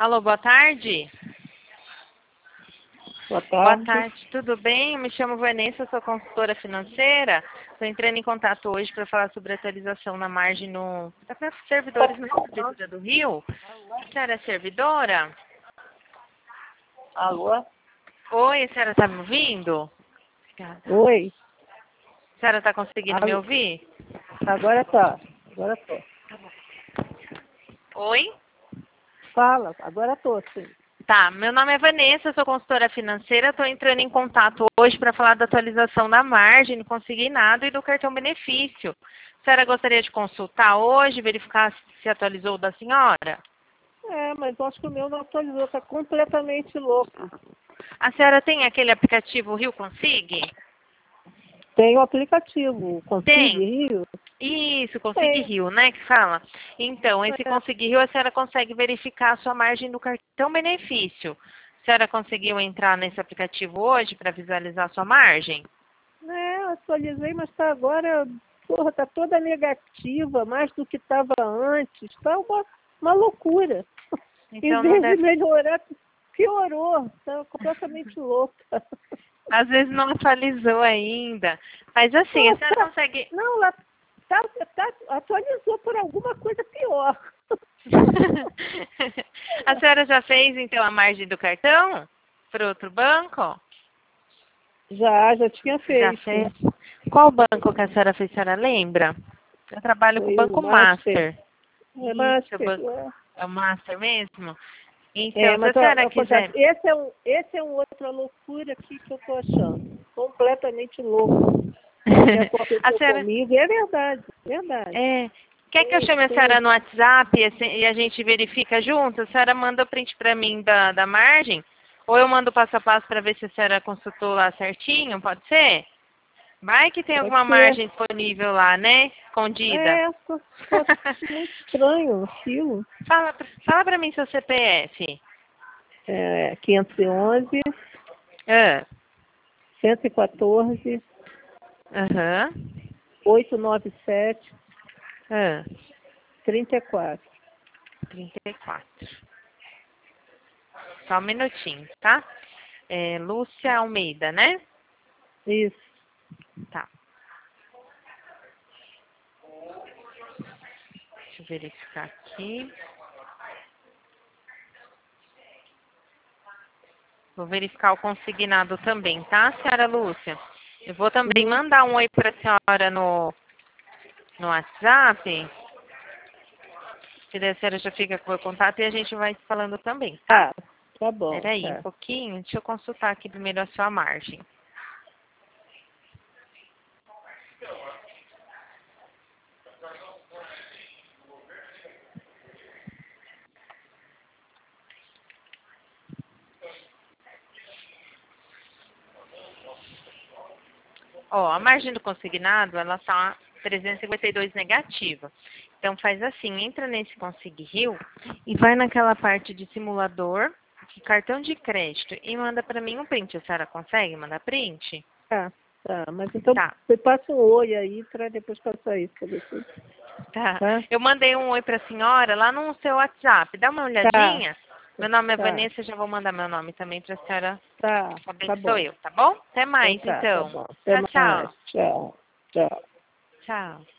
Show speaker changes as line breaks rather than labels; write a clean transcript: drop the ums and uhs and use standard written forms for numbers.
Alô, boa tarde.
Boa
Boa
tarde.
tarde, tudo bem? Eu me chamo Vanessa, sou consultora financeira. Estou entrando em contato hoje para falar sobre a atualização na margem para servidores no Prefeitura do Rio. A senhora é servidora?
Alô?
Oi, a senhora está me ouvindo? Obrigada.
Oi?
A senhora está conseguindo me
Alô?
ouvir?
Agora tá. Agora tô.
Oi?
Fala, agora tô, sim.
Tá, meu nome é Vanessa, sou consultora financeira. Estou entrando em contato hoje para falar da atualização da margem, não consegui nada, e do cartão benefício. A senhora gostaria de consultar hoje, verificar se atualizou o da senhora?
É, mas eu acho que o meu não atualizou, tá completamente louco.
A senhora tem aquele aplicativo Rio Consig?
Tem o aplicativo, Consig
Tem.
Rio?
Isso, Consig
Tem.
Rio, né, que fala? Então, esse
É,
Consig Rio, a senhora consegue verificar a sua margem do cartão benefício. A senhora conseguiu entrar nesse aplicativo hoje para visualizar a sua margem?
atualizei, mas tá agora, porra, tá toda negativa, mais do que estava antes. Tá uma loucura. Em
Então não
vez de
deve.
melhorar, piorou. Tá completamente louca.
Às vezes não atualizou ainda. Mas assim, a senhora
Nossa,
consegue.
não, lá atualizou por alguma coisa pior.
A senhora já fez então a margem do cartão para outro banco?
Já tinha
Já
feito.
fez? Qual banco que a senhora fez? A senhora lembra? Eu trabalho com o
Foi o
Banco
Master.
Master.
É
Isso, o
Master.
banco. É o Master mesmo?
É,
Então, se a
mas
senhora
acontece,
quiser.
esse é um outra loucura aqui que eu tô achando. Completamente louco. Que
A
aconteceu
senhora.
comigo. E é verdade, verdade.
Quer que eu chame a
Tem.
senhora no WhatsApp e a gente verifica junto? A senhora manda o print para mim da margem? Ou eu mando passo a passo para ver se a senhora consultou lá certinho? Pode ser? Vai que tem
Pode
alguma
ser.
margem disponível lá, né? Escondida.
Tô achando muito estranho aquilo.
Fala para mim seu CPF.
511,
Ah,
114,
aham.
897,
Ah,
34.
34. Só um minutinho, tá? É, Lúcia Almeida, né?
Isso.
Tá. Deixa eu verificar aqui. Vou verificar o consignado também, tá, senhora Lúcia? Eu vou também
Uhum.
mandar um oi para a senhora no WhatsApp, que daí a senhora já fica com o meu contato e a gente vai se falando também, tá?
Tá bom,
Peraí, um
tá.
pouquinho, deixa eu consultar aqui primeiro a sua margem. Ó, a margem do consignado, ela tá 352 negativa. Então faz assim, entra nesse Consig Rio e vai naquela parte de simulador, de cartão de crédito e manda para mim um print. A senhora consegue mandar print?
Tá. Mas então
Tá,
você passa um oi aí para depois passar isso para você.
tá.
Tá?
Eu mandei um oi para a senhora lá no seu WhatsApp. Dá uma
Tá,
olhadinha. Meu nome é
tá,
Vanessa, já vou mandar meu nome também para a senhora saber
tá
que sou
bom.
eu, tá bom? Até
Então
mais,
tá
então.
bom. Até
Tchau,
mais.
tchau.
Tchau. Tchau.
Tchau.